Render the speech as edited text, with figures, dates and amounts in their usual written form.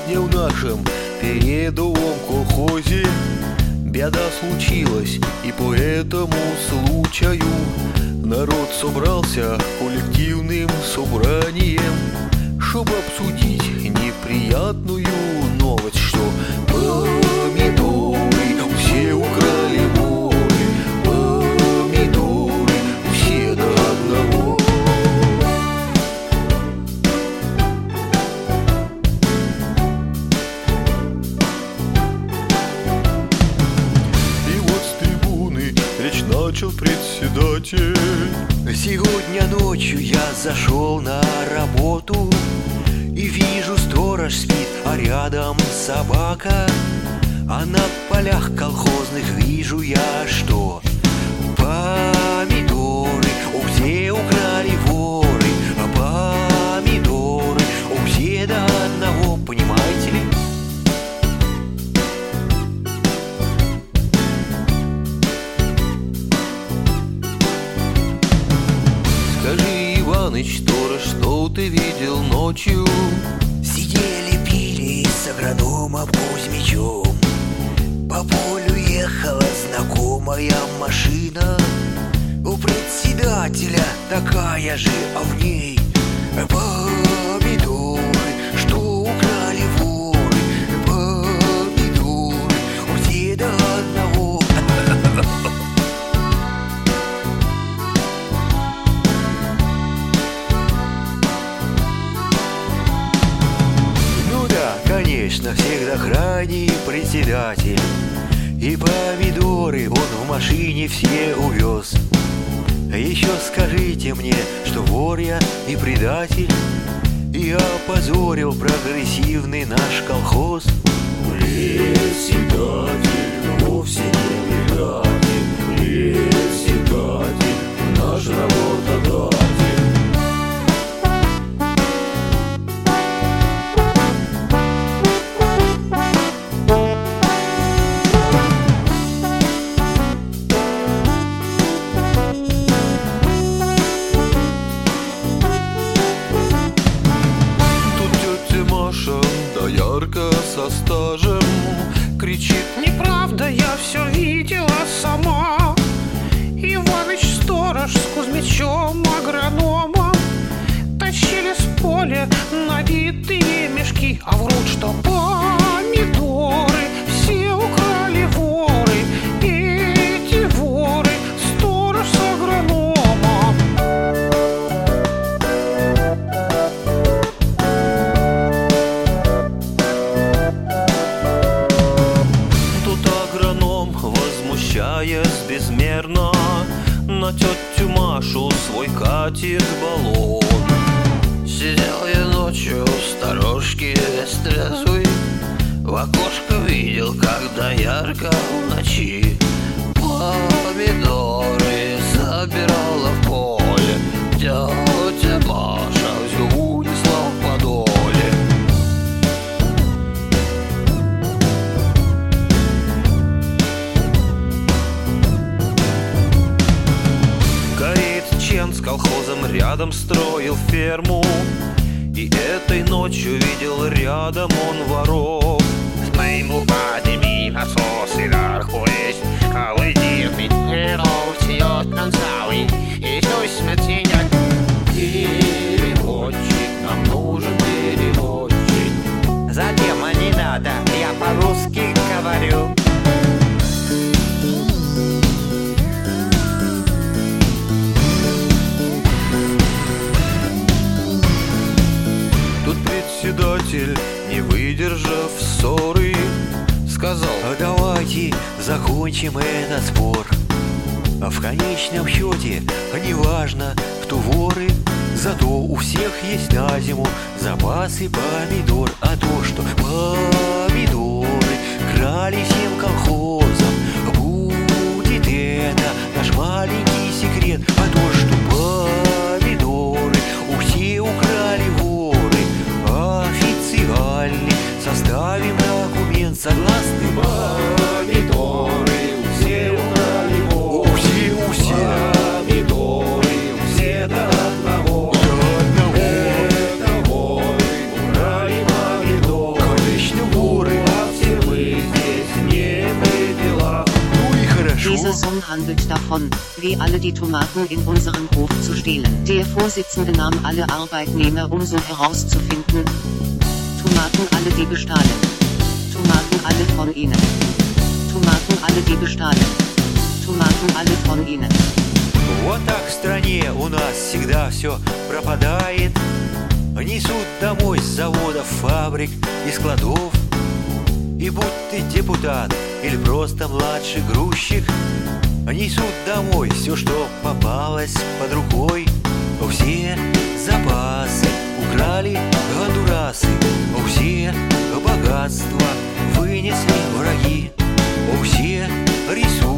Сегодня в нашем передовом колхозе беда случилась, и по этому случаю народ собрался коллективным собранием, чтобы обсудить неприятную новость, что помидоры все украли воры, помидоры все до одного. И вот с трибуны речь начал председатель. Сегодня ночью я зашел на работу и вижу, сторож спит, а рядом собака. А на полях колхозных вижу я, что помидоры все украли воры, а помидоры все до одного, понимаете ли? Скажи, Иваныч, сторож, что ты видел ночью? Сидели, пили с агрономом Кузьмичом. По полю ехала знакомая машина. У председателя такая же, а в ней помидоры, что украли воры, помидоры все до одного. Конечно, всегда крайний председатель, и помидоры он в машине все увез. Еще скажите мне, что вор я и предатель, и опозорил прогрессивный наш колхоз. Председатель вовсе не предатель, председатель наш работодатель. Доярка со стажем кричит: неправда, я все видела сама. Иваныч сторож с Кузьмичом агрономом тащили с поля набитые мешки, а врут, что помидоры все украли воры. Эти воры сторож с агрономом. Возмущаясь безмерно, на тетю Машу свой катит баллон. Сидел я ночью в сторожке трезвый, в окошко видел, когда ярко в ночи помидоры собирала в поле. Тетя Маша все унесла в подоле. Чен с колхозом рядом строил ферму, и этой ночью видел рядом он воров. С моим упадами насосы нархуясь, колодирный герой тьет нам целый, и что смертенья. Переводчик, нам нужен переводчик. Затем не надо, я по-русски говорю. Тут председатель, не выдержав ссоры, сказал: давайте закончим этот спор. В конечном счете неважно, кто воры, зато у всех есть на зиму запасы помидор. А то, что помидоры крали всем колхозам, будет это наш маленький секрет. А то, что помидоры у всех украли воры, официальный составим документ. Согласны? Помидоры все украли воры, все помидоры все до одного. Это воры украли помидоры. Dieser Song handelt davon, wie alle die Tomaten in unserem Hof zu stehlen. Der Vorsitzende nahm alle Arbeitnehmer, um so herauszufinden: Tomaten alle die bestahlen. Tomaten alle von ihnen. Tomaten alle die bestahlen. Tomaten alle von ihnen. Вот так в стране у нас всегда все пропадает. Несут домой с заводов, фабрик и складов. И будь ты депутат или просто младший грузчик, несут домой все, что попалось под рукой. Все запасы украли гондурасы, все богатства вынесли враги, все рисуют